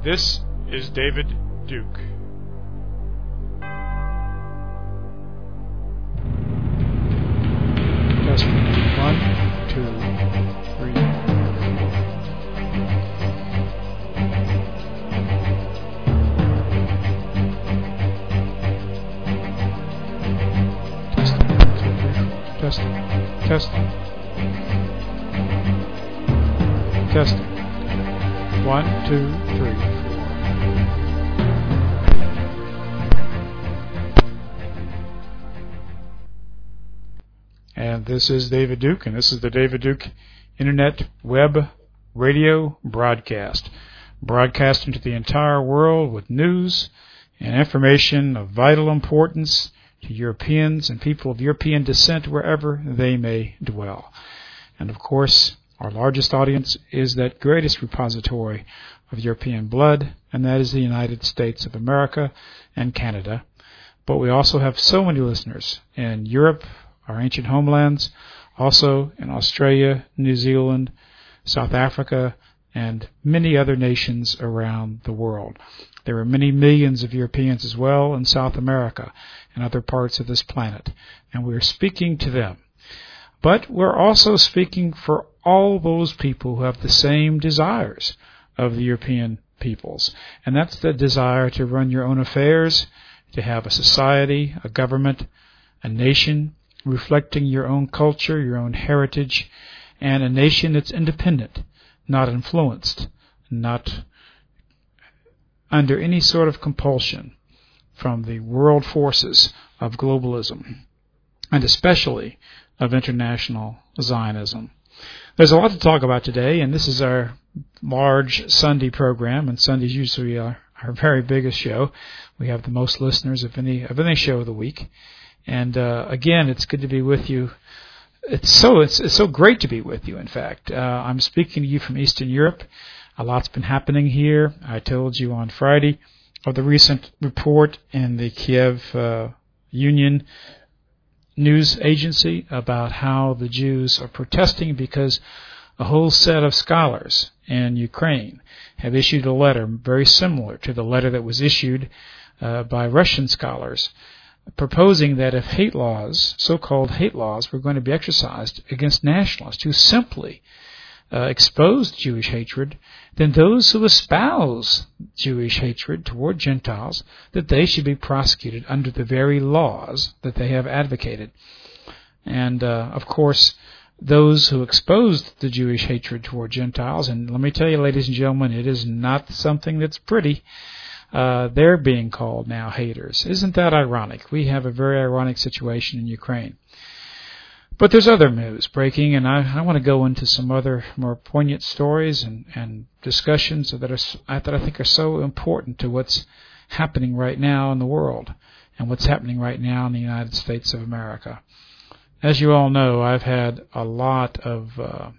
This is David Duke. Testing. 1, 2, 3, 4. Testing. Testing. Testing. 1, 2, 3, 4. And this is David Duke, and this is the David Duke Internet Web Radio Broadcast, broadcasting to the entire world with news and information of vital importance to Europeans and people of European descent wherever they may dwell. And of course, our largest audience is that greatest repository of European blood, and that is the United States of America and Canada. But we also have so many listeners in Europe, our ancient homelands, also in Australia, New Zealand, South Africa, and many other nations around the world. There are many millions of Europeans as well in South America and other parts of this planet, and we're speaking to them. But we're also speaking for all those people who have the same desires of the European peoples, and that's the desire to run your own affairs, to have a society, a government, a nation reflecting your own culture, your own heritage, and a nation that's independent, not influenced, not under any sort of compulsion from the world forces of globalism, and especially of international Zionism. There's a lot to talk about today, and this is our large Sunday program, and Sundays usually are our very biggest show. We have the most listeners of any show of the week. And again, it's good to be with you. It's so great to be with you, in fact. I'm speaking to you from Eastern Europe. A lot's been happening here. I told you on Friday of the recent report in the Kiev Union news agency about how the Jews are protesting because a whole set of scholars in Ukraine have issued a letter very similar to the letter that was issued by Russian scholars, proposing that if hate laws, so-called hate laws, were going to be exercised against nationalists who simply expose Jewish hatred, then those who espouse Jewish hatred toward Gentiles, that they should be prosecuted under the very laws that they have advocated. And, of course, those who exposed the Jewish hatred toward Gentiles, and let me tell you, ladies and gentlemen, it is not something that's pretty. They're being called now haters. Isn't that ironic? We have a very ironic situation in Ukraine. But there's other news breaking, and I want to go into some other more poignant stories and discussions that I think are so important to what's happening right now in the world and what's happening right now in the United States of America. As you all know, I've had a lot of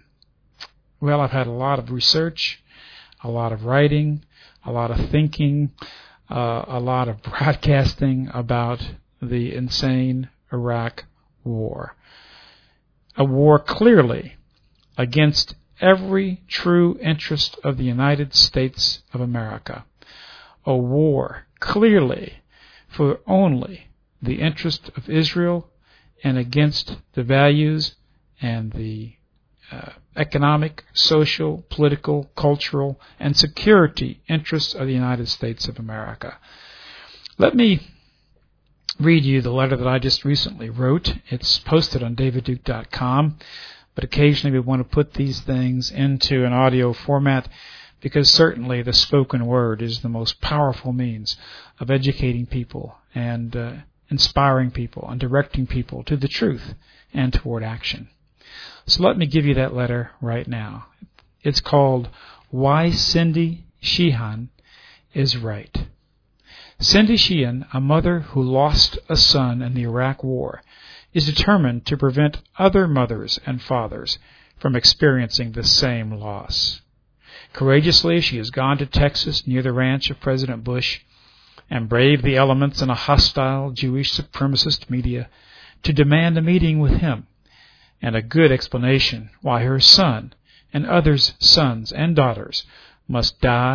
research, a lot of writing, a lot of thinking, a lot of broadcasting about the insane Iraq war. A war clearly against every true interest of the United States of America. A war clearly for only the interest of Israel and against the values and the economic, social, political, cultural, and security interests of the United States of America. Let me read you the letter that I just recently wrote. It's posted on davidduke.com, but occasionally we want to put these things into an audio format because certainly the spoken word is the most powerful means of educating people and inspiring people and directing people to the truth and toward action. So let me give you that letter right now. It's called Why Cindy Sheehan is Right. Cindy Sheehan, a mother who lost a son in the Iraq War, is determined to prevent other mothers and fathers from experiencing the same loss. Courageously, she has gone to Texas near the ranch of President Bush and braved the elements in a hostile Jewish supremacist media to demand a meeting with him and a good explanation why her son and others' sons and daughters must die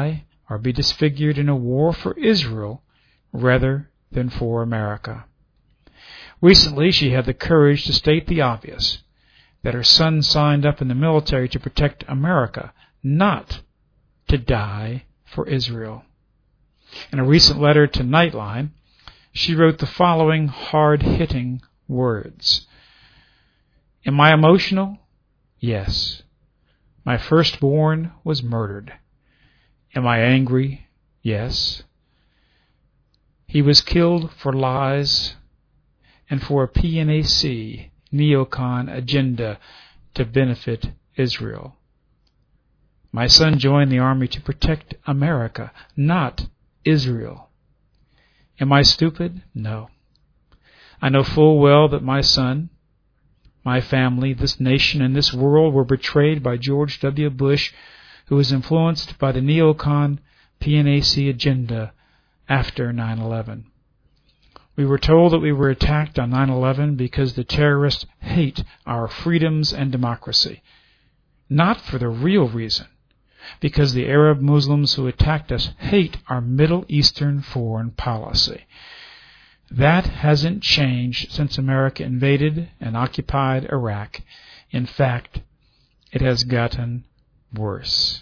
or be disfigured in a war for Israel rather than for America. Recently, she had the courage to state the obvious, that her son signed up in the military to protect America, not to die for Israel. In a recent letter to Nightline, she wrote the following hard-hitting words. Am I emotional? Yes. My firstborn was murdered. Am I angry? Yes. He was killed for lies and for a PNAC neocon agenda to benefit Israel. My son joined the army to protect America, not Israel. Am I stupid? No. I know full well that my son, my family, this nation, and this world were betrayed by George W. Bush, who was influenced by the neocon PNAC agenda after 9/11. We were told that we were attacked on 9/11 because the terrorists hate our freedoms and democracy. Not for the real reason, because the Arab Muslims who attacked us hate our Middle Eastern foreign policy. That hasn't changed since America invaded and occupied Iraq. In fact, it has gotten worse.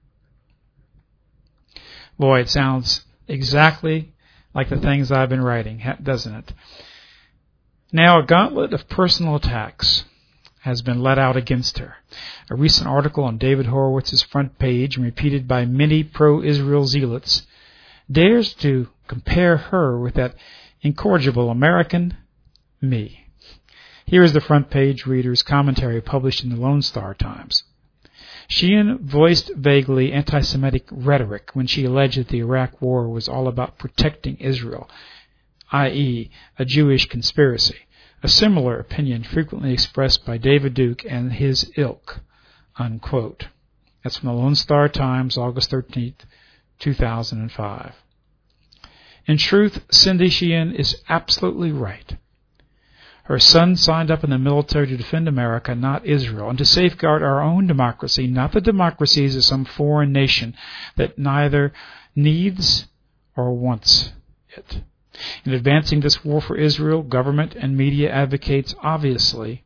Boy, it sounds exactly like the things I've been writing, doesn't it? Now, a gauntlet of personal attacks has been let out against her. A recent article on David Horowitz's front page, and repeated by many pro-Israel zealots, dares to compare her with that incorrigible American, me. Here is the front page reader's commentary published in the Lone Star Times. Sheehan voiced vaguely anti-Semitic rhetoric when she alleged that the Iraq War was all about protecting Israel, i.e., a Jewish conspiracy. A similar opinion frequently expressed by David Duke and his ilk, unquote. That's from the Lone Star Times, August 13th, 2005. In truth, Cindy Sheehan is absolutely right. Her son signed up in the military to defend America, not Israel, and to safeguard our own democracy, not the democracies of some foreign nation that neither needs or wants it. In advancing this war for Israel, government and media advocates obviously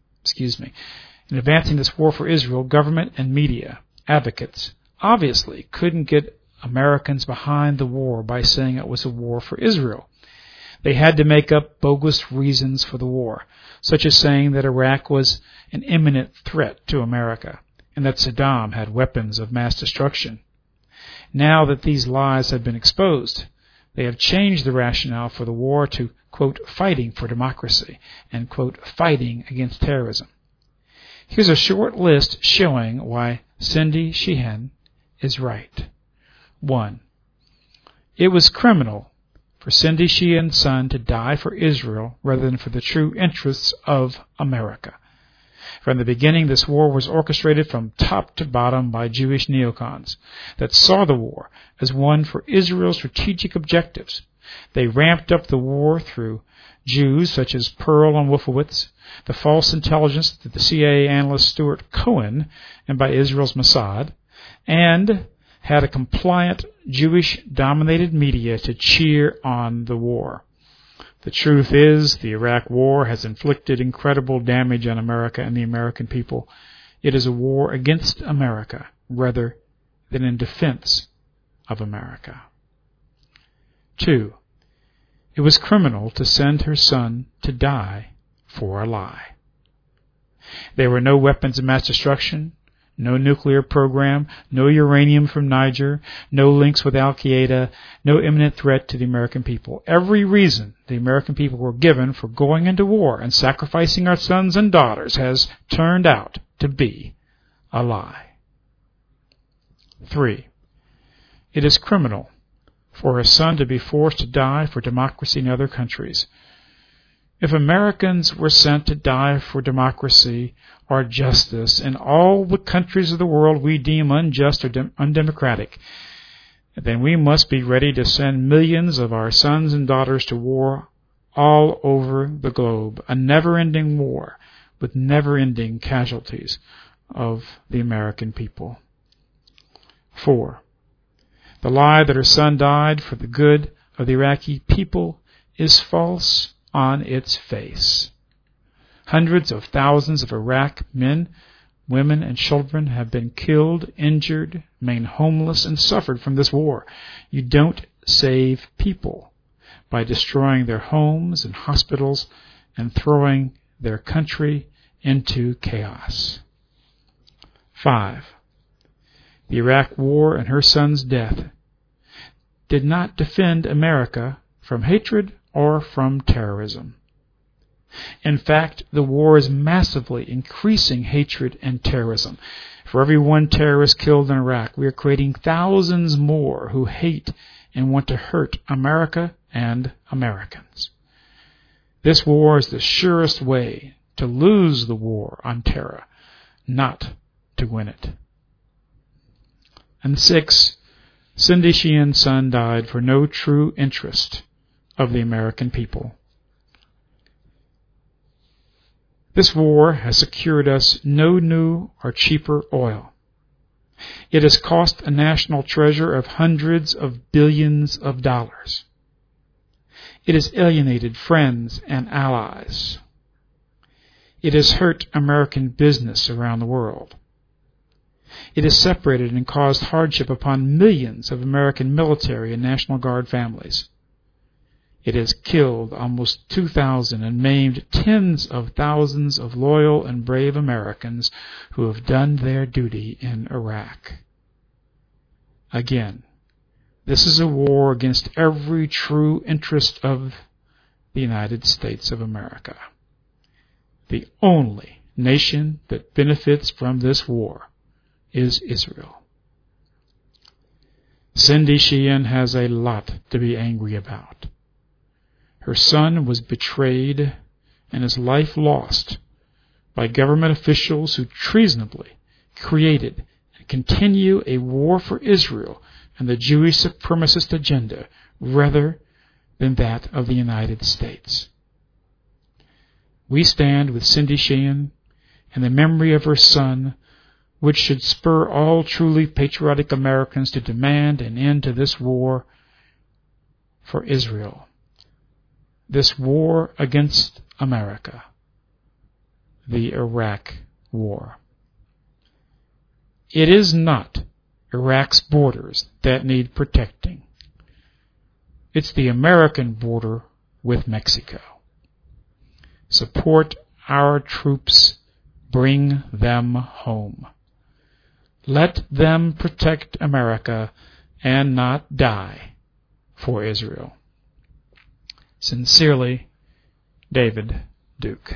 couldn't get Americans behind the war by saying it was a war for Israel. They had to make up bogus reasons for the war, such as saying that Iraq was an imminent threat to America and that Saddam had weapons of mass destruction. Now that these lies have been exposed, they have changed the rationale for the war to, quote, fighting for democracy and, quote, fighting against terrorism. Here's a short list showing why Cindy Sheehan is right. 1. It was criminal for Cindy Sheehan's son to die for Israel rather than for the true interests of America. From the beginning, this war was orchestrated from top to bottom by Jewish neocons that saw the war as one for Israel's strategic objectives. They ramped up the war through Jews such as Pearl and Wolfowitz, the false intelligence that the CIA analyst Stuart Cohen, and by Israel's Mossad, and had a compliant Jewish-dominated media to cheer on the war. The truth is, the Iraq War has inflicted incredible damage on America and the American people. It is a war against America rather than in defense of America. 2. It was criminal to send her son to die for a lie. There were no weapons of mass destruction, no nuclear program, no uranium from Niger, no links with Al-Qaeda, no imminent threat to the American people. Every reason the American people were given for going into war and sacrificing our sons and daughters has turned out to be a lie. 3. It is criminal for a son to be forced to die for democracy in other countries. If Americans were sent to die for democracy or justice in all the countries of the world we deem unjust or undemocratic, then we must be ready to send millions of our sons and daughters to war all over the globe, a never-ending war with never-ending casualties of the American people. 4. The lie that her son died for the good of the Iraqi people is false on its face. Hundreds of thousands of Iraq men, women, and children have been killed, injured, remain homeless, and suffered from this war. You don't save people by destroying their homes and hospitals and throwing their country into chaos. 5. The Iraq War and her son's death did not defend America from hatred or from terrorism. In fact, the war is massively increasing hatred and terrorism. For every one terrorist killed in Iraq, we are creating thousands more who hate and want to hurt America and Americans. This war is the surest way to lose the war on terror, not to win it. And 6, Cindy Sheehan's son died for no true interest of the American people. This war has secured us no new or cheaper oil. It has cost a national treasure of hundreds of billions of dollars. It has alienated friends and allies. It has hurt American business around the world. It has separated and caused hardship upon millions of American military and National Guard families. It has killed almost 2,000 and maimed tens of thousands of loyal and brave Americans who have done their duty in Iraq. Again, this is a war against every true interest of the United States of America. The only nation that benefits from this war is Israel. Cindy Sheehan has a lot to be angry about. Her son was betrayed and his life lost by government officials who treasonably created and continue a war for Israel and the Jewish supremacist agenda rather than that of the United States. We stand with Cindy Sheehan and the memory of her son, which should spur all truly patriotic Americans to demand an end to this war for Israel. This war against America, the Iraq War. It is not Iraq's borders that need protecting. It's the American border with Mexico. Support our troops. Bring them home. Let them protect America and not die for Israel. Sincerely, David Duke.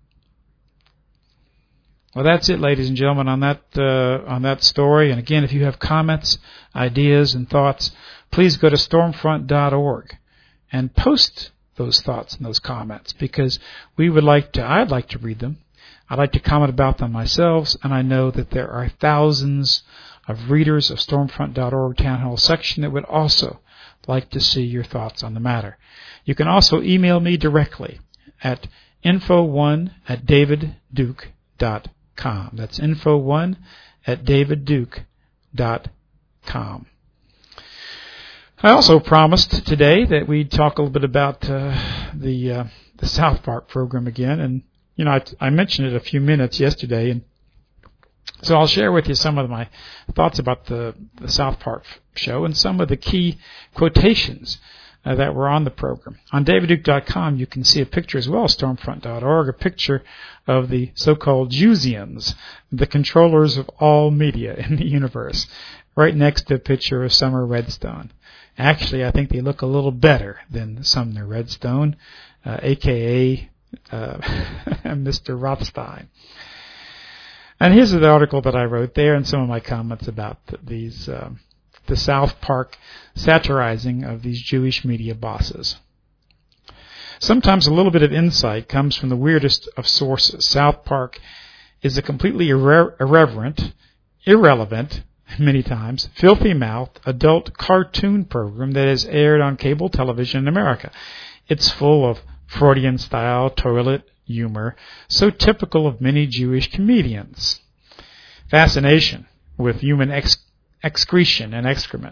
Well, that's it, ladies and gentlemen, on that story. And again, if you have comments, ideas, and thoughts, please go to stormfront.org and post those thoughts and those comments, because I'd like to read them. I'd like to comment about them myself, and I know that there are thousands of readers of stormfront.org Town Hall section that would also like to see your thoughts on the matter. You can also email me directly at info1@davidduke.com. That's info1@davidduke.com. I also promised today that we'd talk a little bit about the South Park program again, and I mentioned it a few minutes yesterday, and so I'll share with you some of my thoughts about the South Park show and some of the key quotations that were on the program. On davidduke.com, you can see a picture as well as stormfront.org, a picture of the so-called Jewsians, the controllers of all media in the universe, right next to a picture of Sumner Redstone. Actually, I think they look a little better than Sumner Redstone, a.k.a. Mr. Rothstein. And here's the article that I wrote there and some of my comments about these the South Park satirizing of these Jewish media bosses. Sometimes a little bit of insight comes from the weirdest of sources. South Park is a completely irreverent, irrelevant, many times, filthy-mouthed adult cartoon program that is aired on cable television in America. It's full of Freudian-style toilet humor, so typical of many Jewish comedians. Fascination with human excretion and excrement,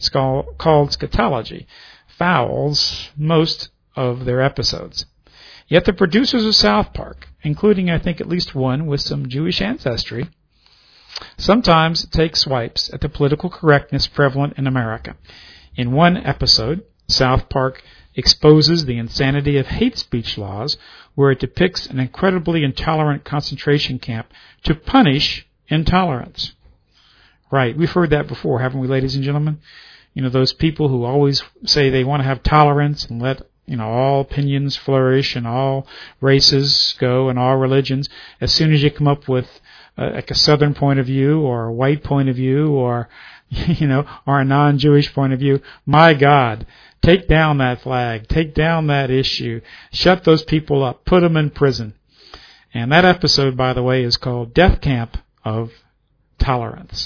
called Scatology, fouls most of their episodes. Yet the producers of South Park, including I think at least one with some Jewish ancestry, sometimes take swipes at the political correctness prevalent in America. In one episode, South Park exposes the insanity of hate speech laws, where it depicts an incredibly intolerant concentration camp to punish intolerance. Right, we've heard that before, haven't we, ladies and gentlemen? You know, those people who always say they want to have tolerance and let, all opinions flourish and all races go and all religions. As soon as you come up with like a Southern point of view or a white point of view or, or a non-Jewish point of view, my God, take down that flag, take down that issue, shut those people up, put them in prison. And that episode, by the way, is called Death Camp of Tolerance.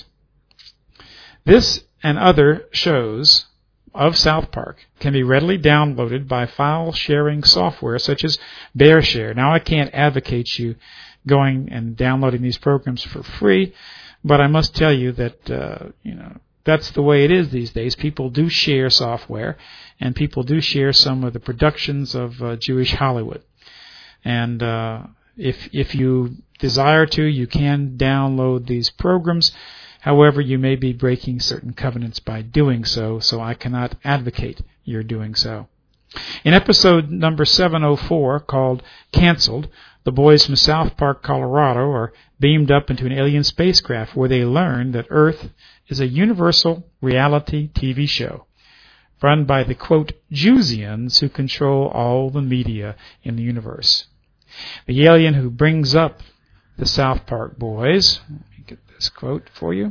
This and other shows of South Park can be readily downloaded by file-sharing software such as BearShare. Now, I can't advocate you going and downloading these programs for free, but I must tell you that, that's the way it is these days. People do share software, and people do share some of the productions of Jewish Hollywood. And if you desire to, you can download these programs. However, you may be breaking certain covenants by doing so I cannot advocate your doing so. In episode number 704, called Canceled, the boys from South Park, Colorado, are beamed up into an alien spacecraft where they learn that Earth is a universal reality TV show run by the, quote, Jewsians who control all the media in the universe. The alien who brings up the South Park boys, let me get this quote for you.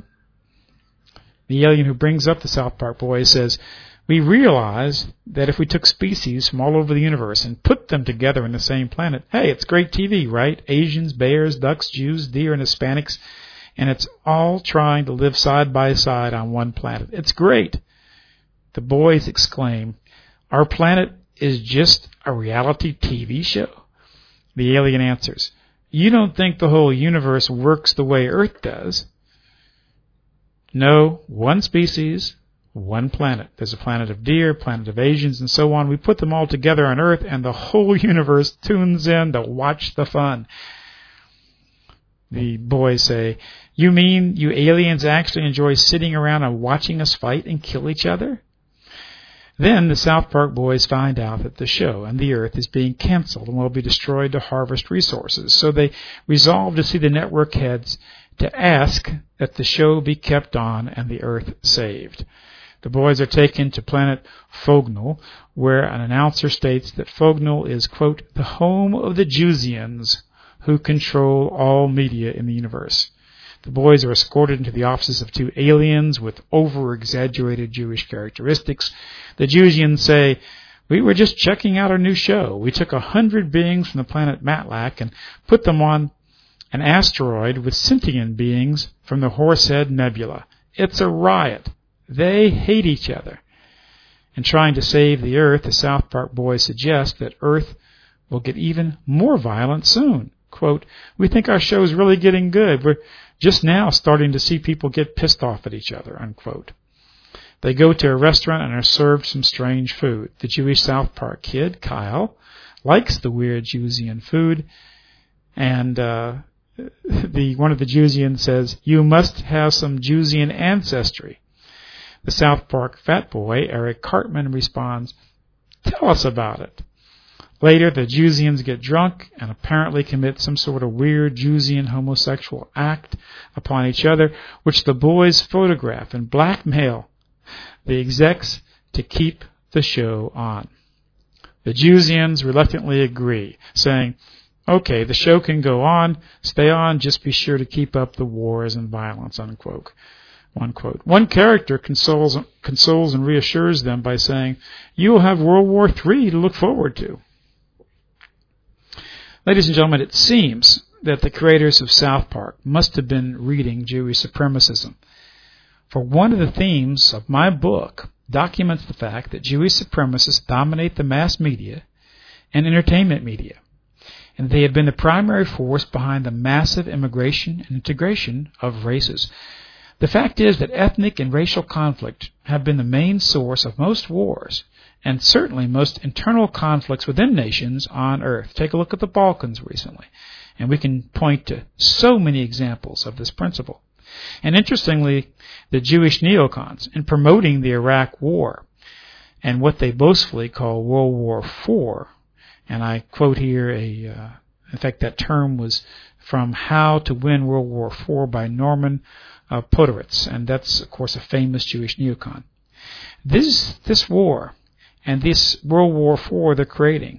The alien who brings up the South Park boys says, "We realize that if we took species from all over the universe and put them together in the same planet, hey, it's great TV, right? Asians, bears, ducks, Jews, deer, and Hispanics, and it's all trying to live side by side on one planet. It's great." The boys exclaim, "Our planet is just a reality TV show?" The alien answers, "You don't think the whole universe works the way Earth does?" No, one species, one planet. There's a planet of deer, planet of Asians, and so on. We put them all together on Earth, and the whole universe tunes in to watch the fun. The boys say, "You mean you aliens actually enjoy sitting around and watching us fight and kill each other?" Then the South Park boys find out that the show and the Earth is being canceled and will be destroyed to harvest resources. So they resolve to see the network heads to ask that the show be kept on and the Earth saved. The boys are taken to planet Fognal, where an announcer states that Fognal is, quote, the home of the Jewsians who control all media in the universe. The boys are escorted into the offices of two aliens with over-exaggerated Jewish characteristics. The Jewsians say, "We were just checking out our new show. We took 100 beings from the planet Matlack and put them on an asteroid with sentient beings from the Horsehead Nebula. It's a riot. They hate each other." In trying to save the Earth, the South Park boys suggest that Earth will get even more violent soon. Quote, "We think our show is really getting good. We're just now starting to see people get pissed off at each other," unquote. They go to a restaurant and are served some strange food. The Jewish South Park kid, Kyle, likes the weird Jewsian food, and one of the Jewsians says, "You must have some Jewsian ancestry." The South Park fat boy, Eric Cartman, responds, "Tell us about it." Later, the Jewsians get drunk and apparently commit some sort of weird Jewsian homosexual act upon each other, which the boys photograph and blackmail the execs to keep the show on. The Jewsians reluctantly agree, saying, "Okay, the show can go on, stay on, just be sure to keep up the wars and violence," unquote. One character consoles and reassures them by saying, "You will have World War III to look forward to." Ladies and gentlemen, it seems that the creators of South Park must have been reading Jewish supremacism. For one of the themes of my book documents the fact that Jewish supremacists dominate the mass media and entertainment media, and they have been the primary force behind the massive immigration and integration of races. The fact is that ethnic and racial conflict have been the main source of most wars, and certainly most internal conflicts within nations on earth. Take a look at the Balkans recently, and we can point to so many examples of this principle. And interestingly, the Jewish neocons, in promoting the Iraq War and what they boastfully call World War IV, and I quote here in fact that term was from How to Win World War IV by Norman Podhoretz, and that's of course a famous Jewish neocon. This war and this World War IV they're creating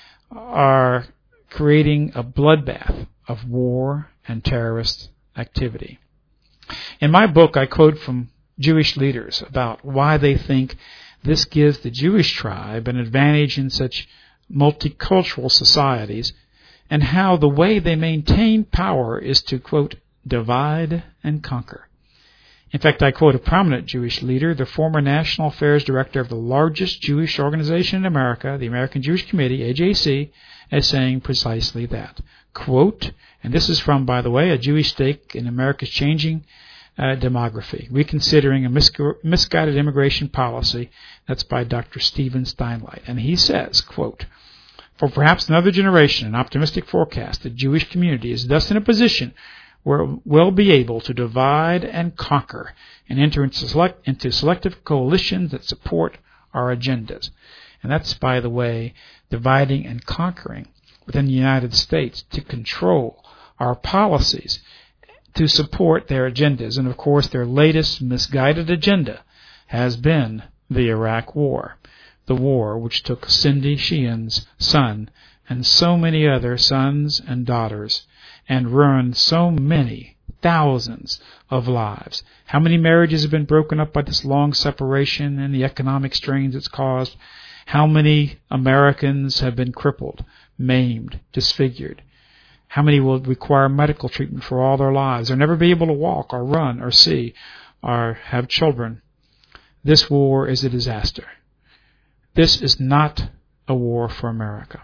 are creating a bloodbath of war and terrorist activity. In my book, I quote from Jewish leaders about why they think this gives the Jewish tribe an advantage in such multicultural societies, and how the way they maintain power is to, quote, divide and conquer. In fact, I quote a prominent Jewish leader, the former National Affairs Director of the largest Jewish organization in America, the American Jewish Committee, AJC, as saying precisely that. Quote, and this is from, by the way, a Jewish stake in America's changing demography, reconsidering a misguided immigration policy. That's by Dr. Stephen Steinlein. And he says, quote, for perhaps another generation, an optimistic forecast, the Jewish community is thus in a position where it will be able to divide and conquer and enter into selective coalitions that support our agendas. And that's, by the way, dividing and conquering within the United States to control our policies, to support their agendas. And of course, their latest misguided agenda has been the Iraq War, the war which took Cindy Sheehan's son and so many other sons and daughters and ruined so many thousands of lives. How many marriages have been broken up by this long separation and the economic strains it's caused? How many Americans have been crippled, maimed, disfigured? How many will require medical treatment for all their lives, or never be able to walk or run or see or have children? This war is a disaster. This is not a war for America.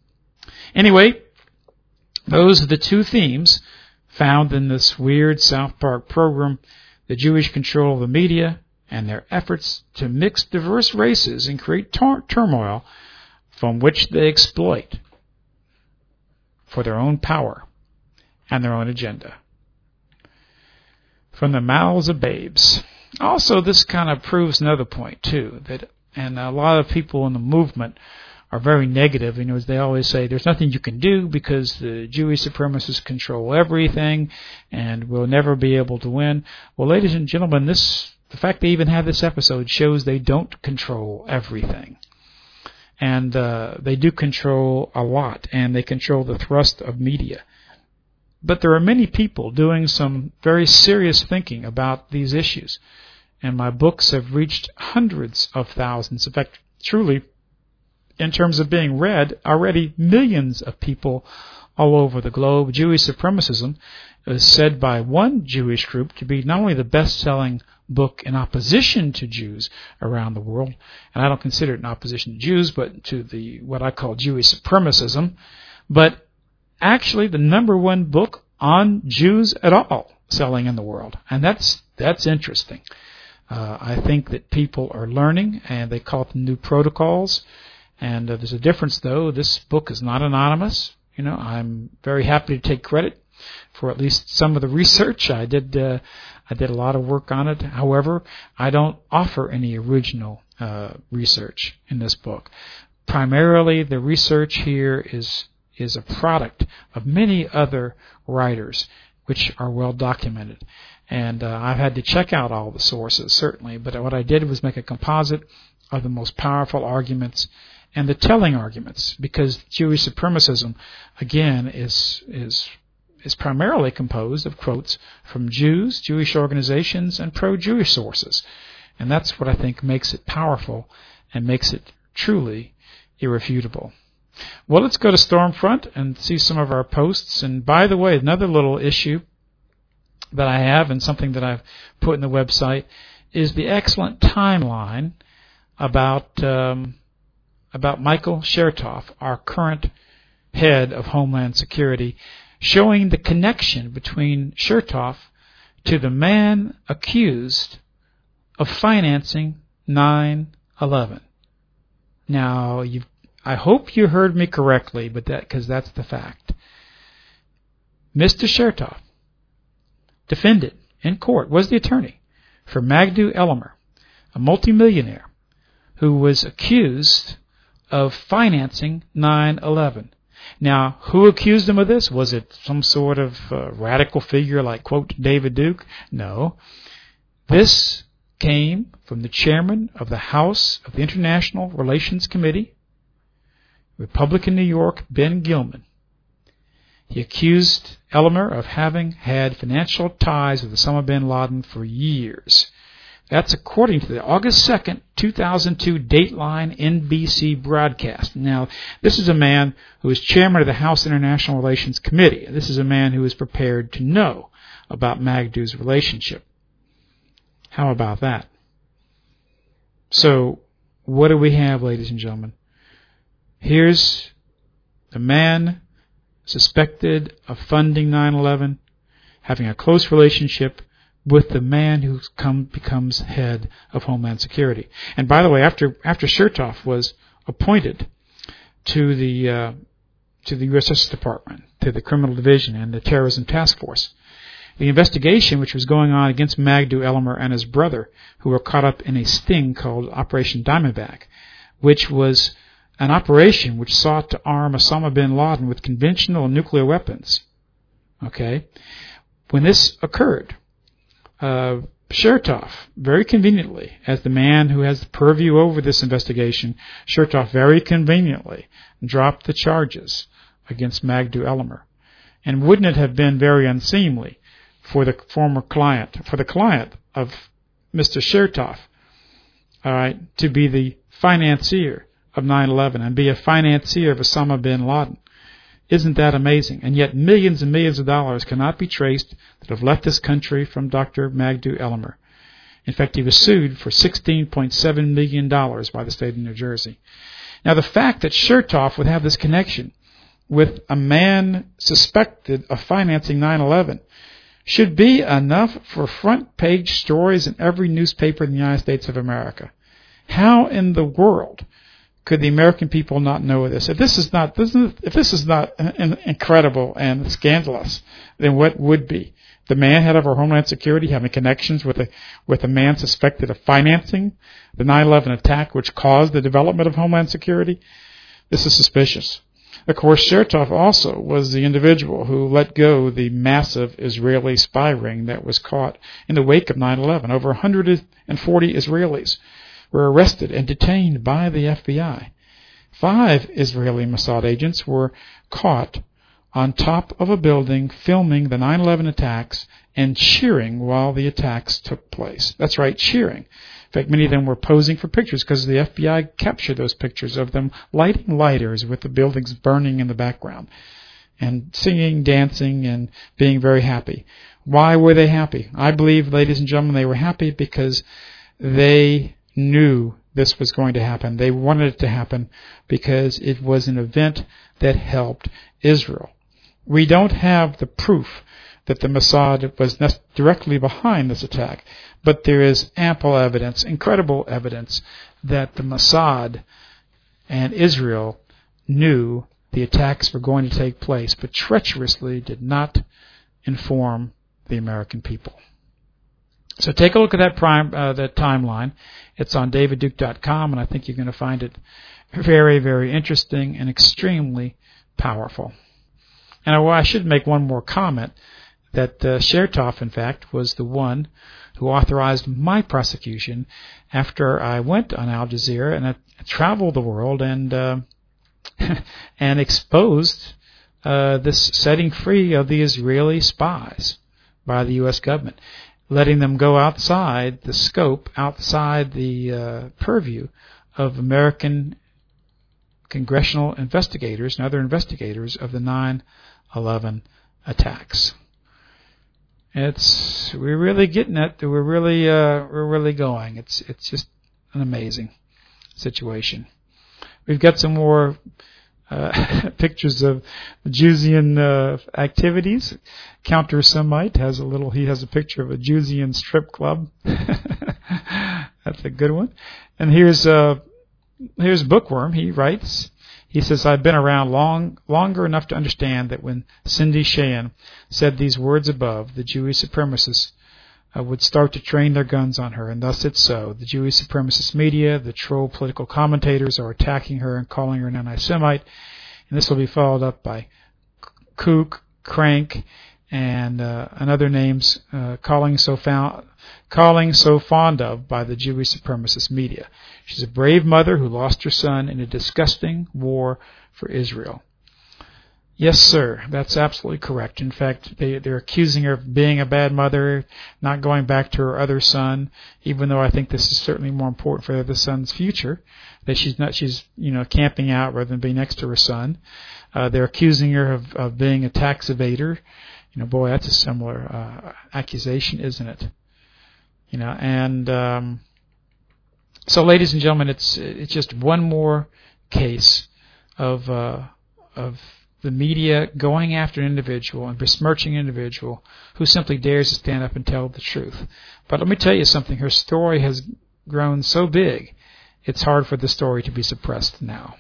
Anyway, those are the two themes found in this weird South Park program: the Jewish control of the media and their efforts to mix diverse races and create turmoil from which they exploit for their own power and their own agenda. From the mouths of babes. Also, this kind of proves another point, too, that, and a lot of people in the movement are very negative. You know, as they always say, there's nothing you can do because the Jewish supremacists control everything and we'll never be able to win. Well, ladies and gentlemen, the fact they even have this episode shows they don't control everything. And they do control a lot, and they control the thrust of media. But there are many people doing some very serious thinking about these issues. And my books have reached hundreds of thousands. In fact, truly, in terms of being read, already millions of people all over the globe. Jewish Supremacism is said by one Jewish group to be not only the best-selling book in opposition to Jews around the world, and I don't consider it in opposition to Jews, but to the what I call Jewish supremacism, but actually the number one book on Jews at all selling in the world. And that's interesting. I think that people are learning, and they call it new protocols. And there's a difference, though. This book is not anonymous. You know, I'm very happy to take credit for at least some of the research. I did a lot of work on it. However, I don't offer any original research in this book. Primarily, the research here is a product of many other writers, which are well documented. And I've had to check out all the sources, certainly. But what I did was make a composite of the most powerful arguments and the telling arguments, because Jewish supremacism, again, is primarily composed of quotes from Jews, Jewish organizations, and pro-Jewish sources. And that's what I think makes it powerful and makes it truly irrefutable. Well, let's go to Stormfront and see some of our posts. And by the way, another little issue that I have, and something that I've put in the website, is the excellent timeline about Michael Chertoff, our current head of Homeland Security, showing the connection between Chertoff to the man accused of financing 9/11. Now, I hope you heard me correctly, but because that's the fact. Mr. Chertoff, defended in court, was the attorney for Magdu Elemer, a multimillionaire who was accused of financing 9/11. Now, who accused him of this? Was it some sort of radical figure like, quote, David Duke? No. This came from the chairman of the House of the International Relations Committee, Republican New York, Ben Gilman. He accused Elemer of having had financial ties with Osama bin Laden for years. That's according to the August 2nd, 2002 Dateline NBC broadcast. Now, this is a man who is chairman of the House International Relations Committee. This is a man who is prepared to know about Magdu's relationship. How about that? So, what do we have, ladies and gentlemen? Here's the man suspected of funding 9/11, having a close relationship with the man who becomes head of Homeland Security. And by the way, after Chertoff was appointed to the U.S. Justice Department, to the Criminal Division and the Terrorism Task Force, the investigation which was going on against Magdu Elemer and his brother, who were caught up in a sting called Operation Diamondback, which was an operation which sought to arm Osama bin Laden with conventional and nuclear weapons. Okay? When this occurred, Chertoff, very conveniently, as the man who has the purview over this investigation, Chertoff very conveniently dropped the charges against Magdu Elemer. And wouldn't it have been very unseemly for the client of Mr. Chertoff, all right, to be the financier of 9/11 and be a financier of Osama bin Laden? Isn't that amazing? And yet millions and millions of dollars cannot be traced that have left this country from Dr. Magdu Elemer. In fact, he was sued for $16.7 million by the state of New Jersey. Now, the fact that Chertoff would have this connection with a man suspected of financing 9/11 should be enough for front-page stories in every newspaper in the United States of America. How in the world could the American people not know this? If this is not incredible and scandalous, then what would be? The man head of our Homeland Security having connections with a man suspected of financing the 9/11 attack, which caused the development of Homeland Security? This is suspicious. Of course, Chertoff also was the individual who let go the massive Israeli spy ring that was caught in the wake of 9/11. Over 140 Israelis were arrested and detained by the FBI. 5 Israeli Mossad agents were caught on top of a building filming the 9/11 attacks and cheering while the attacks took place. That's right, cheering. In fact, many of them were posing for pictures because the FBI captured those pictures of them lighting lighters with the buildings burning in the background and singing, dancing, and being very happy. Why were they happy? I believe, ladies and gentlemen, they were happy because they knew this was going to happen. They wanted it to happen because it was an event that helped Israel. We don't have the proof that the Mossad was directly behind this attack, but there is ample evidence, incredible evidence, that the Mossad and Israel knew the attacks were going to take place, but treacherously did not inform the American people. So take a look at that timeline. It's on davidduke.com, and I think you're going to find it very, very interesting and extremely powerful. And I should make one more comment, that Chertoff, in fact, was the one who authorized my prosecution after I went on Al Jazeera and I traveled the world and and exposed this setting free of the Israeli spies by the U.S. government, letting them go outside the scope, outside the purview of American congressional investigators and other investigators of the 9/11 attacks. We're really getting it. We're really going. It's just an amazing situation. We've got some more pictures of Jewsian activities. Counter-Semite he has a picture of a Jewsian strip club. That's a good one. And here's Bookworm. He writes, he says, I've been around longer enough to understand that when Cindy Sheehan said these words above, the Jewish supremacists would start to train their guns on her, and thus it's so. The Jewish supremacist media, the troll political commentators are attacking her and calling her an anti-Semite, and this will be followed up by Kook, Crank, and other names calling so fond of by the Jewish supremacist media. She's a brave mother who lost her son in a disgusting war for Israel. Yes, sir, that's absolutely correct. In fact, they're accusing her of being a bad mother, not going back to her other son, even though I think this is certainly more important for the son's future, that she's camping out rather than being next to her son. They're accusing her of being a tax evader. Boy, that's a similar accusation, isn't it? So, ladies and gentlemen, it's just one more case of the media going after an individual and besmirching an individual who simply dares to stand up and tell the truth. But let me tell you something. Her story has grown so big, it's hard for the story to be suppressed now.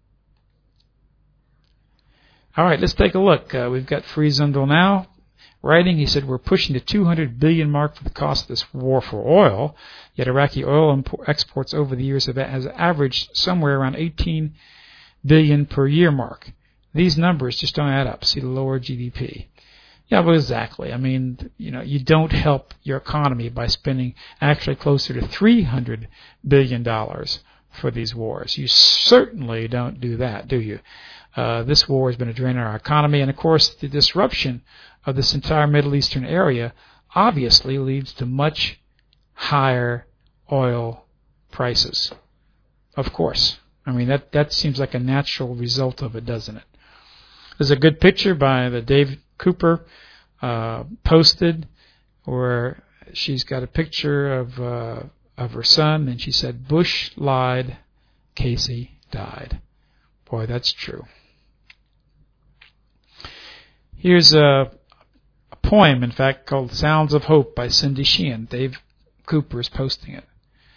All right, let's take a look. We've got Free Zundel now writing. He said, we're pushing the 200 billion mark for the cost of this war for oil, yet Iraqi oil exports over the years has averaged somewhere around 18 billion per year mark. These numbers just don't add up. See the lower GDP. Yeah, well, exactly. I mean, you don't help your economy by spending actually closer to $300 billion for these wars. You certainly don't do that, do you? This war has been a drain on our economy, and of course the disruption of this entire Middle Eastern area obviously leads to much higher oil prices. Of course. I mean, that seems like a natural result of it, doesn't it? There's a good picture by the Dave Cooper posted where she's got a picture of her son, and she said, Bush lied, Casey died. Boy, that's true. Here's a poem, in fact, called Sounds of Hope by Cindy Sheehan. Dave Cooper is posting it.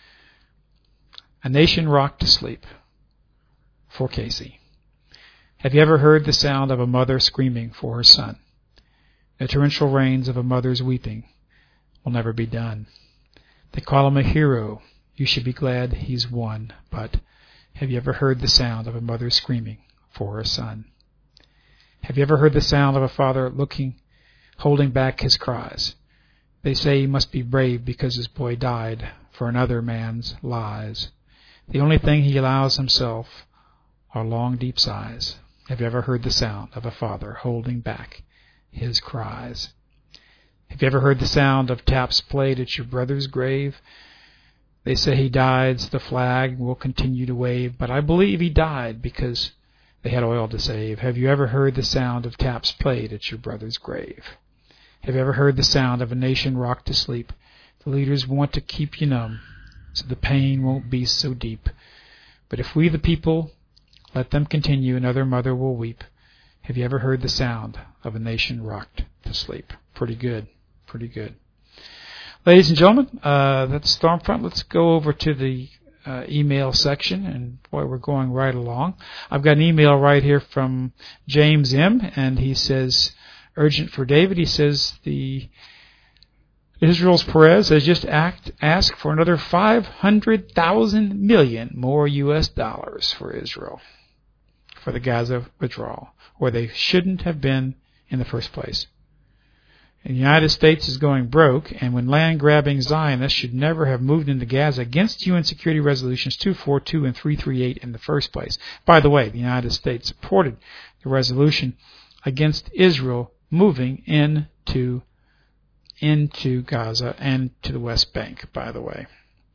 A nation rocked to sleep for Casey. Have you ever heard the sound of a mother screaming for her son? The torrential rains of a mother's weeping will never be done. They call him a hero. You should be glad he's won. But have you ever heard the sound of a mother screaming for her son? Have you ever heard the sound of a father holding back his cries? They say he must be brave because his boy died for another man's lies. The only thing he allows himself are long, deep sighs. Have you ever heard the sound of a father holding back his cries? Have you ever heard the sound of taps played at your brother's grave? They say he died, so the flag will continue to wave, but I believe he died because they had oil to save. Have you ever heard the sound of taps played at your brother's grave? Have you ever heard the sound of a nation rocked to sleep? The leaders want to keep you numb, so the pain won't be so deep. But if we the people let them continue, another mother will weep. Have you ever heard the sound of a nation rocked to sleep? Pretty good. Pretty good. Ladies and gentlemen, that's Stormfront. Let's go over to the email section, and boy, we're going right along. I've got an email right here from James M., and he says, urgent for David. He says Israel's Perez has just asked for another 500,000 million more U.S. dollars for Israel, for the Gaza withdrawal, where they shouldn't have been in the first place. And the United States is going broke, and when land-grabbing Zionists should never have moved into Gaza against UN Security Resolutions 242 and 338 in the first place. By the way, the United States supported the resolution against Israel moving into Gaza and to the West Bank, by the way.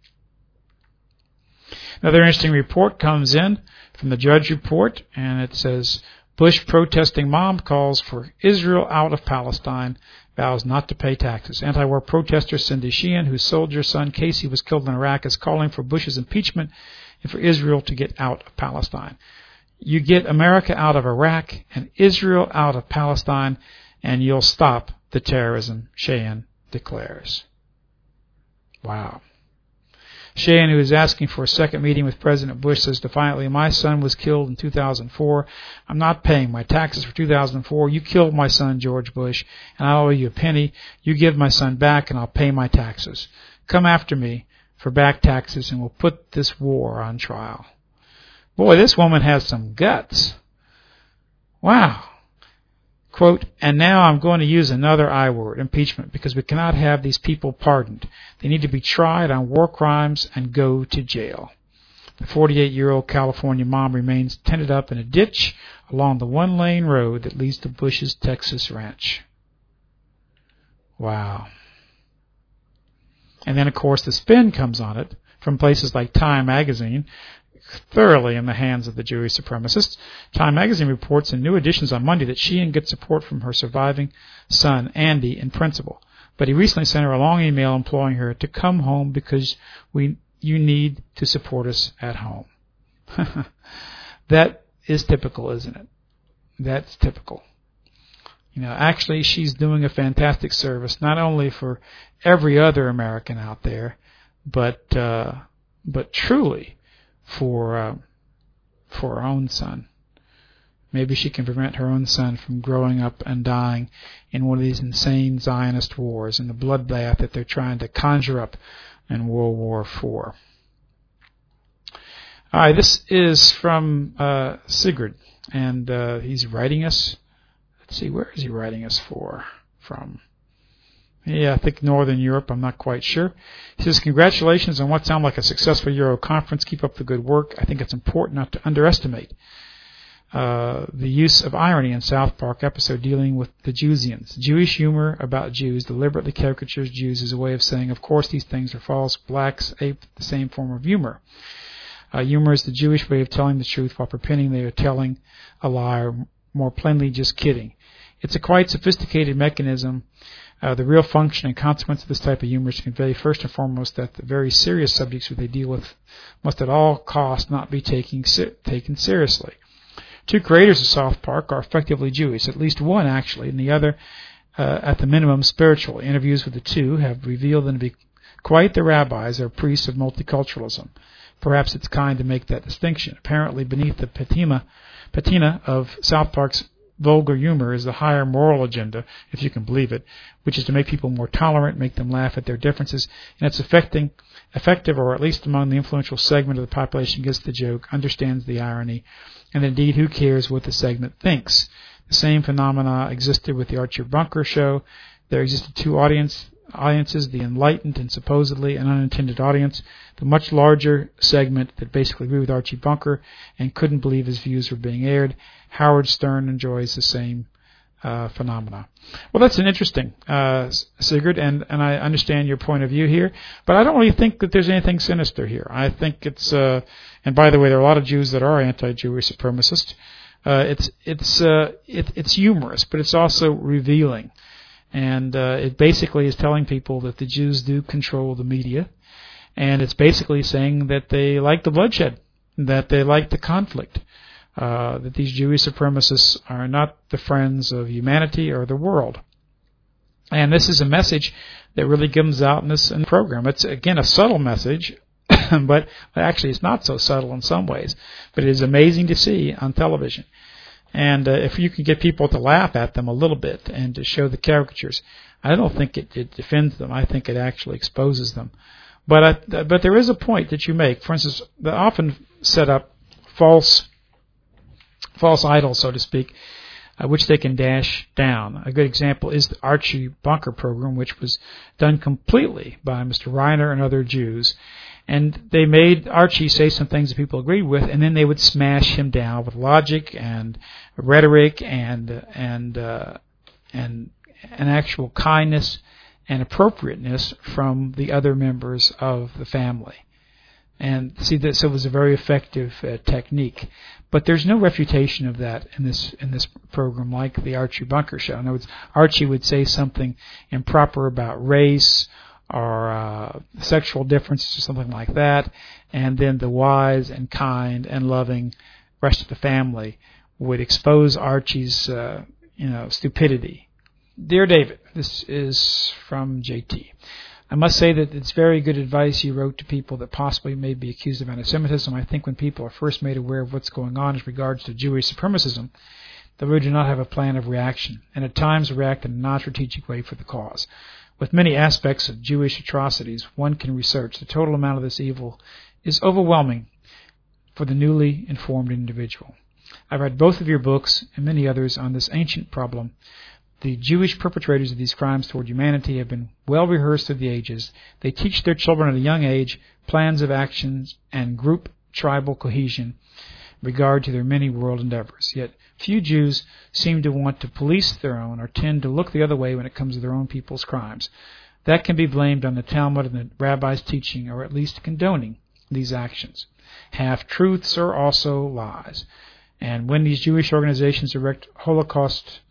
Another interesting report comes in from the Judge Report, and it says, Bush protesting mom calls for Israel out of Palestine, vows not to pay taxes. Anti-war protester Cindy Sheehan, whose soldier son Casey was killed in Iraq, is calling for Bush's impeachment and for Israel to get out of Palestine. You get America out of Iraq and Israel out of Palestine, and you'll stop the terrorism, Sheehan declares. Wow. Sheehan, who is asking for a second meeting with President Bush, says defiantly, my son was killed in 2004. I'm not paying my taxes for 2004. You killed my son, George Bush, and I owe you a penny. You give my son back, and I'll pay my taxes. Come after me for back taxes, and we'll put this war on trial. Boy, this woman has some guts. Wow. Quote, and now I'm going to use another I word, impeachment, because we cannot have these people pardoned. They need to be tried on war crimes and go to jail. The 48-year-old California mom remains tented up in a ditch along the one-lane road that leads to Bush's Texas ranch. Wow. And then, of course, the spin comes on it from places like Time magazine, thoroughly in the hands of the Jewish supremacists. Time magazine reports in new editions on Monday that Sheehan gets support from her surviving son, Andy, in principle. But he recently sent her a long email imploring her to come home because you need to support us at home. That is typical, isn't it? That's typical. You know, actually, she's doing a fantastic service, not only for every other American out there, but truly for her own son. Maybe she can prevent her own son from growing up and dying in one of these insane Zionist wars and the bloodbath that they're trying to conjure up in World War IV. All right, this is from Sigurd, and he's writing us. Let's see, where is he writing us from? Yeah, I think Northern Europe. I'm not quite sure. He says, congratulations on what sounds like a successful Euro conference. Keep up the good work. I think it's important not to underestimate the use of irony in South Park episode dealing with the Jewsians. Jewish humor about Jews deliberately caricatures Jews as a way of saying, of course, these things are false. Blacks ape the same form of humor. Humor is the Jewish way of telling the truth while pretending they are telling a lie, or more plainly, just kidding. It's a quite sophisticated mechanism. The real function and consequence of this type of humor is to convey first and foremost that the very serious subjects that they deal with must at all costs not be taken seriously. Two creators of South Park are effectively Jewish, at least one actually, and the other, at the minimum, spiritual. Interviews with the two have revealed them to be quite the rabbis or priests of multiculturalism. Perhaps it's kind to make that distinction. Apparently, beneath the patina of South Park's vulgar humor is the higher moral agenda, if you can believe it, which is to make people more tolerant, make them laugh at their differences, and it's effective, or at least among the influential segment of the population gets the joke, understands the irony, and indeed who cares what the segment thinks. The same phenomena existed with the Archie Bunker show. There existed two audiences, the enlightened and supposedly an unintended audience, the much larger segment that basically agreed with Archie Bunker and couldn't believe his views were being aired. Howard Stern enjoys the same phenomena. Well, that's an interesting, Sigurd, and I understand your point of view here, but I don't really think that there's anything sinister here. I think it's, and by the way, there are a lot of Jews that are anti-Jewish supremacists. It's humorous, but it's also revealing. And it basically is telling people that the Jews do control the media, and it's basically saying that they like the bloodshed, that they like the conflict, that these Jewish supremacists are not the friends of humanity or the world. And this is a message that really comes out in this program. It's, again, a subtle message, but actually it's not so subtle in some ways, but it is amazing to see on television. And if you can get people to laugh at them a little bit and to show the caricatures, I don't think it defends them. I think it actually exposes them. But there is a point that you make. For instance, they often set up false idols, so to speak, which they can dash down. A good example is the Archie Bunker program, which was done completely by Mr. Reiner and other Jews. And they made Archie say some things that people agreed with, and then they would smash him down with logic and rhetoric and actual kindness and appropriateness from the other members of the family. And see, this was a very effective technique. But there's no refutation of that in this program, like the Archie Bunker show. In other words, Archie would say something improper about race or sexual differences or something like that, and then the wise and kind and loving rest of the family would expose Archie's, stupidity. Dear David, this is from JT. I must say that it's very good advice you wrote to people that possibly may be accused of anti-Semitism. I think when people are first made aware of what's going on as regards to Jewish supremacism, they really do not have a plan of reaction, and at times react in a non-strategic way for the cause. With many aspects of Jewish atrocities one can research, the total amount of this evil is overwhelming for the newly informed individual. I've read both of your books and many others on this ancient problem. The Jewish perpetrators of these crimes toward humanity have been well rehearsed through the ages. They teach their children at a young age plans of actions and group tribal cohesion in regard to their many world endeavors. Yet few Jews seem to want to police their own or tend to look the other way when it comes to their own people's crimes. That can be blamed on the Talmud and the rabbis' teaching, or at least condoning these actions. Half-truths are also lies. And when these Jewish organizations erect Holocaust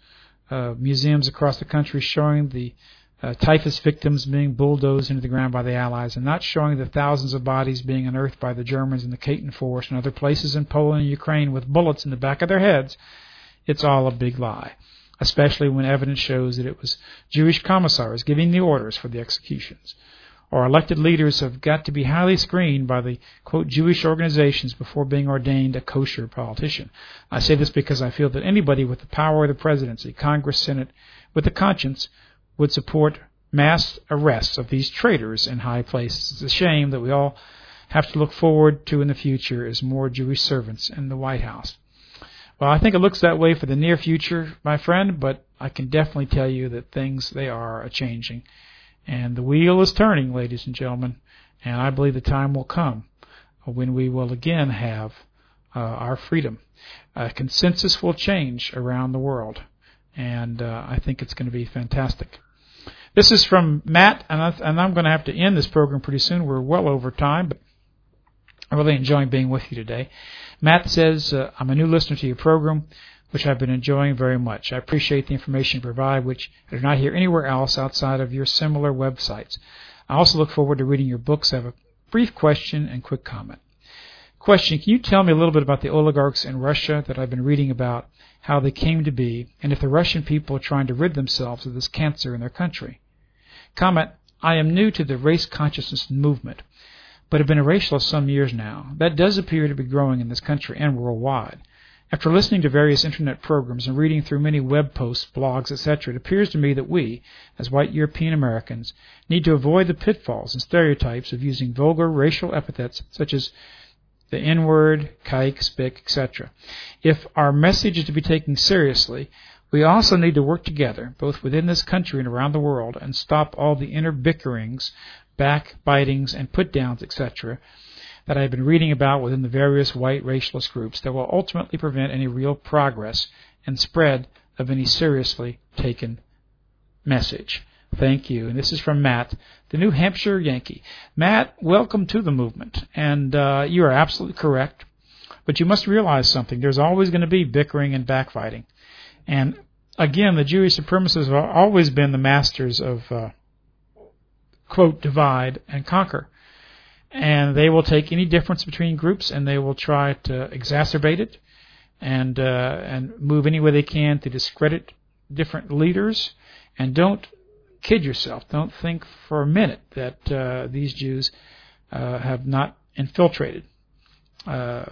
museums across the country showing the typhus victims being bulldozed into the ground by the Allies, and not showing the thousands of bodies being unearthed by the Germans in the Katyn Forest and other places in Poland and Ukraine with bullets in the back of their heads, it's all a big lie, especially when evidence shows that it was Jewish commissars giving the orders for the executions. Our elected leaders have got to be highly screened by the, quote, Jewish organizations before being ordained a kosher politician. I say this because I feel that anybody with the power of the presidency, Congress, Senate, with a conscience, would support mass arrests of these traitors in high places. It's a shame that we all have to look forward to in the future as more Jewish servants in the White House. Well, I think it looks that way for the near future, my friend, but I can definitely tell you that things, they are a-changing. And the wheel is turning, ladies and gentlemen, and I believe the time will come when we will again have our freedom. Consensus will change around the world, and I think it's going to be fantastic. This is from Matt, and I'm going to have to end this program pretty soon. We're well over time, but I'm really enjoying being with you today. Matt says, I'm a new listener to your program, which I've been enjoying very much. I appreciate the information you provide, which I do not hear anywhere else outside of your similar websites. I also look forward to reading your books. I have a brief question and quick comment. Question, can you tell me a little bit about the oligarchs in Russia that I've been reading about, how they came to be, and if the Russian people are trying to rid themselves of this cancer in their country? Comment, I am new to the race consciousness movement, but have been a racialist some years now. That does appear to be growing in this country and worldwide. After listening to various internet programs and reading through many web posts, blogs, etc., it appears to me that we, as white European Americans, need to avoid the pitfalls and stereotypes of using vulgar racial epithets such as the N-word, kike, spick, etc. If our message is to be taken seriously, we also need to work together, both within this country and around the world, and stop all the inner bickerings, backbitings, and put-downs, etc., that I've been reading about within the various white racialist groups that will ultimately prevent any real progress and spread of any seriously taken message. Thank you. And this is from Matt, the New Hampshire Yankee. Matt, welcome to the movement. And you are absolutely correct. But you must realize something. There's always going to be bickering and backfighting. And again, the Jewish supremacists have always been the masters of, quote, divide and conquer. And they will take any difference between groups and they will try to exacerbate it and move any way they can to discredit different leaders. And don't kid yourself. Don't think for a minute that these Jews have not infiltrated the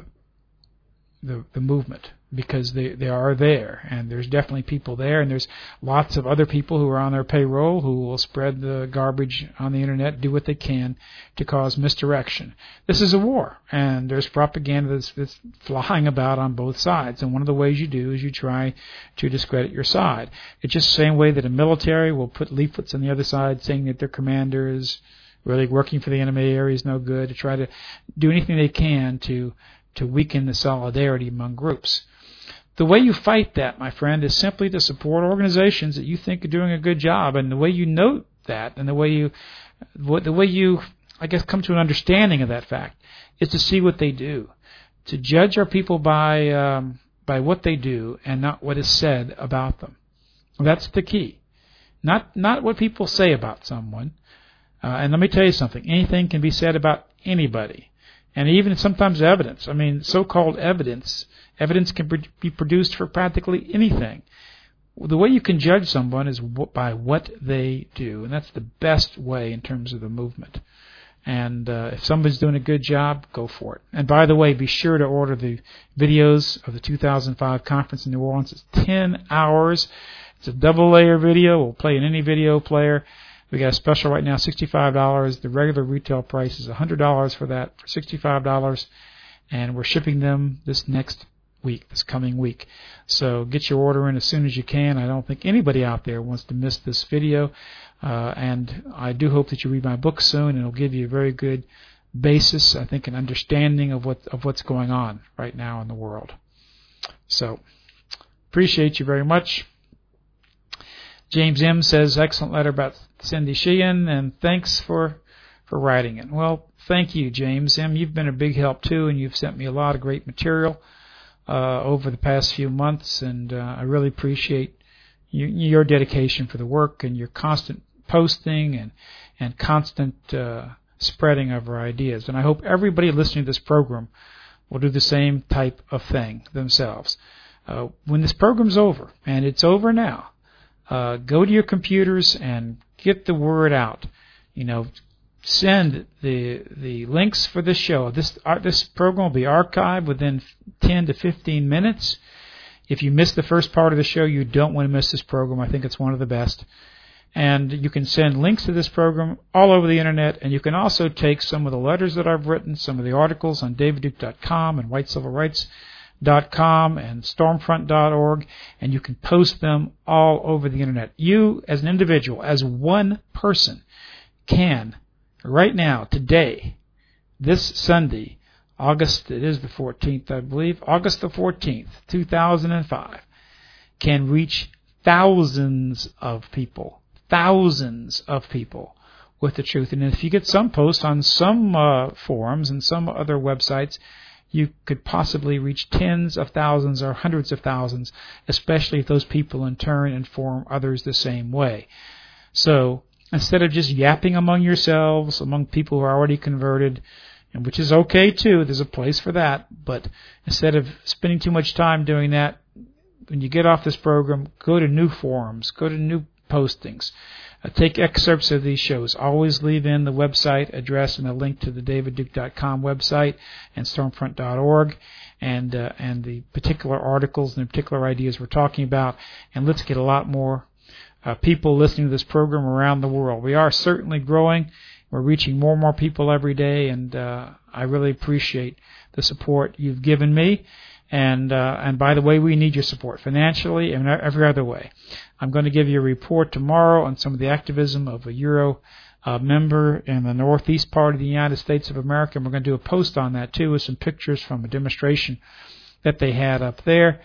movement, because they are there, and there's definitely people there, and there's lots of other people who are on their payroll who will spread the garbage on the internet, do what they can to cause misdirection. This is a war, and there's propaganda that's flying about on both sides, and one of the ways you do is you try to discredit your side. It's just the same way that a military will put leaflets on the other side saying that their commander is really working for the enemy or he's no good, to try to do anything they can to weaken the solidarity among groups. The way you fight that, my friend, is simply to support organizations that you think are doing a good job, and the way you note that, and the way you, I guess, come to an understanding of that fact, is to see what they do, to judge our people by what they do and not what is said about them. That's the key. Not what people say about someone. And let me tell you something. Anything can be said about anybody. and even sometimes evidence. I mean, so-called evidence can be produced for practically anything. The way you can judge someone is by what they do, and that's the best way in terms of the movement. And if somebody's doing a good job, go for it. And by the way, be sure to order the videos of the 2005 conference in New Orleans. It's 10 hours. It's a double-layer video. We'll play in any video player. We got a special right now, $65. The regular retail price is $100 for that, for $65. And we're shipping them this coming week. So get your order in as soon as you can. I don't think anybody out there wants to miss this video. And I do hope that you read my book soon, and it'll give you a very good basis, I think, an understanding of what's going on right now in the world. So, appreciate you very much. James M. says, excellent letter about Cindy Sheehan, and thanks for writing it. Well, thank you, James M. You've been a big help, too, and you've sent me a lot of great material over the past few months, and I really appreciate your dedication for the work and your constant posting and constant spreading of our ideas. And I hope everybody listening to this program will do the same type of thing themselves. When this program's over, and it's over now, go to your computers and get the word out. Send the links for this show. This program will be archived within 10 to 15 minutes. If you miss the first part of the show, you don't want to miss this program. I think it's one of the best. And you can send links to this program all over the Internet, and you can also take some of the letters that I've written, some of the articles on davidduke.com and whitecivilrights.com and stormfront.org, and you can post them all over the Internet. You, as an individual, as one person, can, right now, today, this Sunday, August, it is the 14th, I believe, August the 14th, 2005, can reach thousands of people with the truth. And if you get some posts on some forums and some other websites, you could possibly reach tens of thousands or hundreds of thousands, especially if those people in turn inform others the same way. So instead of just yapping among yourselves, among people who are already converted, and which is okay too, there's a place for that, but instead of spending too much time doing that, when you get off this program, go to new forums, go to new postings, take excerpts of these shows. Always leave in the website address and a link to the davidduke.com website and stormfront.org and the particular articles and the particular ideas we're talking about, and let's get a lot more people listening to this program around the world. We are certainly growing. We're reaching more and more people every day, and I really appreciate the support you've given me. And by the way, we need your support financially and every other way. I'm going to give you a report tomorrow on some of the activism of a Euro member in the northeast part of the United States of America, and we're going to do a post on that too with some pictures from a demonstration that they had up there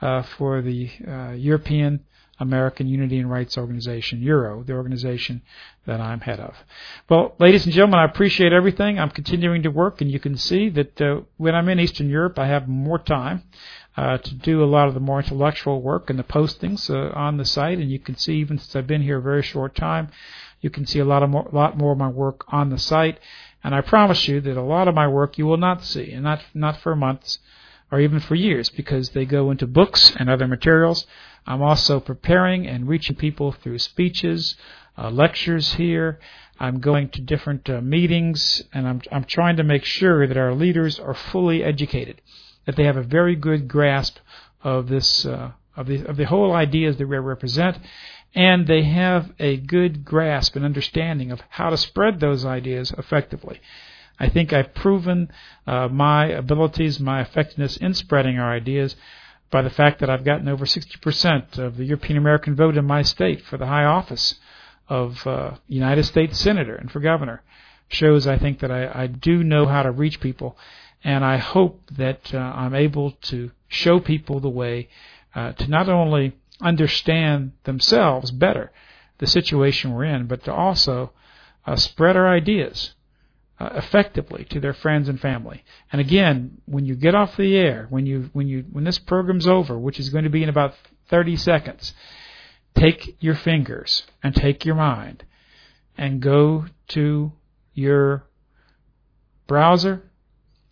for the European American Unity and Rights Organization, Euro, the organization that I'm head of. Well, ladies and gentlemen, I appreciate everything. I'm continuing to work, and you can see that when I'm in Eastern Europe, I have more time to do a lot of the more intellectual work and the postings on the site, and you can see, even since I've been here a very short time, you can see a lot more of my work on the site, and I promise you that a lot of my work you will not see, and not for months or even for years, because they go into books and other materials. I'm also preparing and reaching people through speeches, lectures here. I'm going to different meetings, and I'm trying to make sure that our leaders are fully educated, that they have a very good grasp of this, of the whole ideas that we represent, and they have a good grasp and understanding of how to spread those ideas effectively. I think I've proven my abilities, my effectiveness in spreading our ideas by the fact that I've gotten over 60% of the European American vote in my state for the high office of United States Senator and for Governor. Shows, I think, that I do know how to reach people, and I hope that I'm able to show people the way to not only understand themselves better, the situation we're in, but to also spread our ideas effectively to their friends and family. And again, when you get off the air, when this program's over, which is going to be in about 30 seconds, take your fingers and take your mind and go to your browser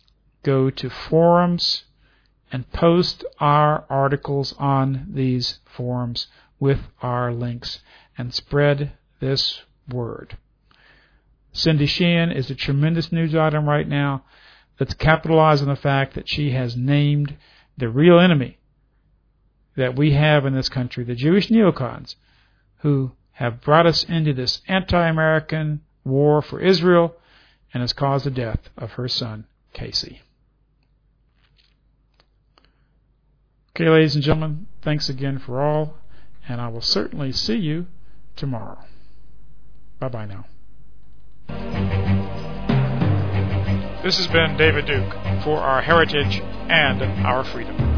go to forums and post our articles on these forums with our links and spread this word. Cindy Sheehan is a tremendous news item right now. Let's capitalize on the fact that she has named the real enemy that we have in this country, the Jewish neocons, who have brought us into this anti-American war for Israel and has caused the death of her son, Casey. Okay, ladies and gentlemen, thanks again for all, and I will certainly see you tomorrow. Bye-bye now. This has been David Duke for Our Heritage and Our Freedom.